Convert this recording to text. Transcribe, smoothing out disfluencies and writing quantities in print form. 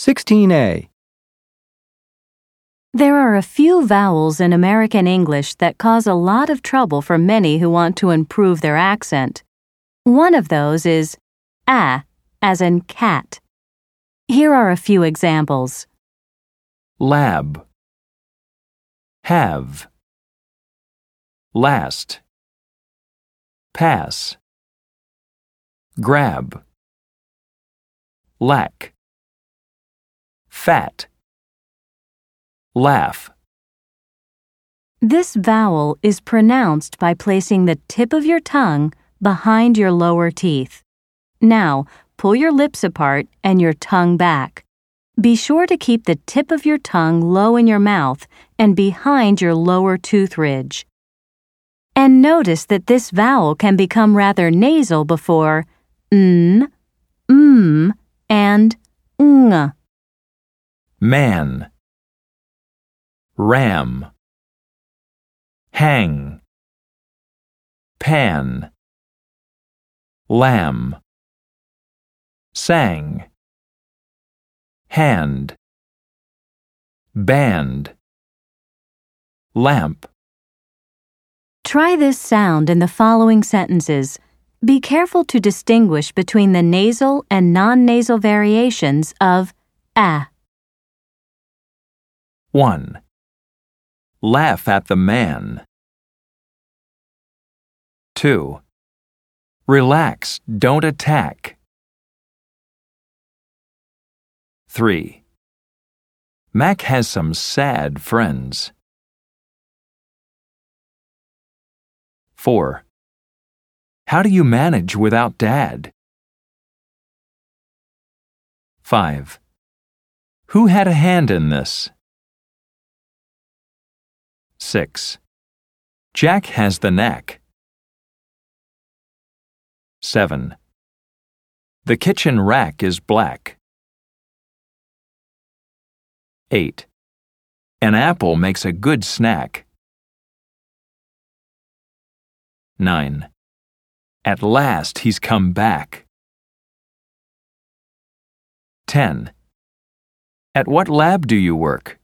16A. There are a few vowels in American English that cause a lot of trouble for many who want to improve their accent. One of those is a, as in cat. Here are a few examples. Lab, have, last, pass, grab, lack, fat, laugh. This vowel is pronounced by placing the tip of your tongue behind your lower teeth. Now, pull your lips apart and your tongue back. Be sure to keep the tip of your tongue low in your mouth and behind your lower tooth ridge. And notice that this vowel can become rather nasal before and ng. Man, ram, hang, pan, lamb, sang, hand, band, lamp. Try this sound in the following sentences. Be careful to distinguish between the nasal and non-nasal variations of a. 1. Laugh at the man. 2. Relax, don't attack. 3. Mac has some sad friends. 4. How do you manage without Dad? 5. Who had a hand in this? 6. Jack has the knack. 7. The kitchen rack is black. 8. An apple makes a good snack. 9. At last he's come back. 10. At what lab do you work?